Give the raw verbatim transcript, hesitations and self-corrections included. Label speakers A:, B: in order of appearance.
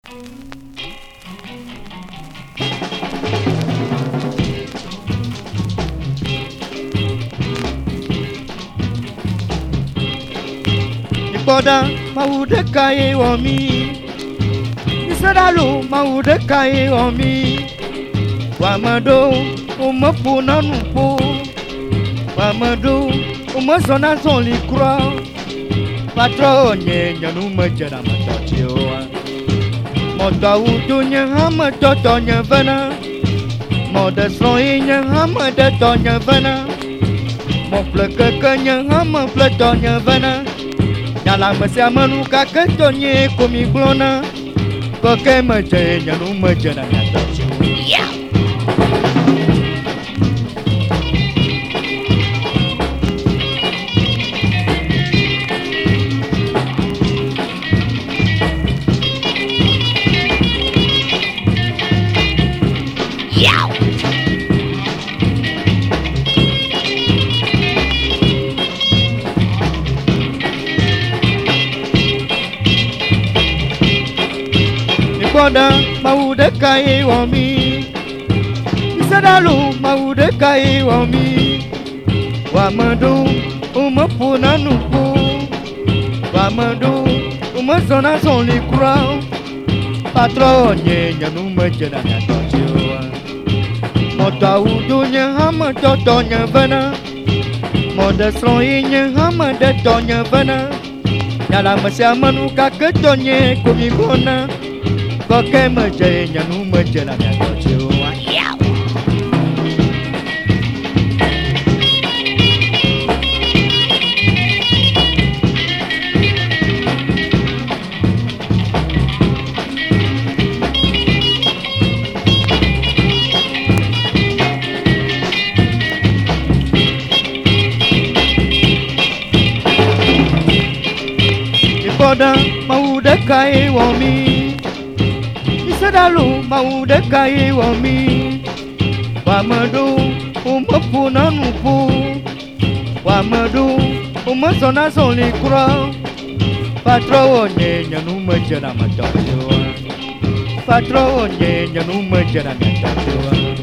A: Boda maude kai omi Isadalo maude kai omi Wamado umapuna nupo Wamado umasona zoli kura Patro nye nyanu majara matachioa Moda udunya hama toto nyavana Moda soi nya hama dato nyavana Mopleka kanya hama pleto nyavana Nyala masya manuka ketonye komi glona Koke maje nyanu maje na nyatachu Boda maude kai wami Isadalo maude kai wami Wamado umapuna nupo Wamado umasona zoli kura Patro nye nyanu majana nyatochiwa Moda udunya hama toto nyavana Moda sroi nya hama dato nyavana Nyala masya manuka ketonye kumibona Koke maje nyanu maje na nyatochiwa Boda maude kai wami Isadalo maude kai wami Wamado umapuna nupo Wamado umasona zoli kura Patro nye nyanu majana matachua Patro nye nyanu majana matachua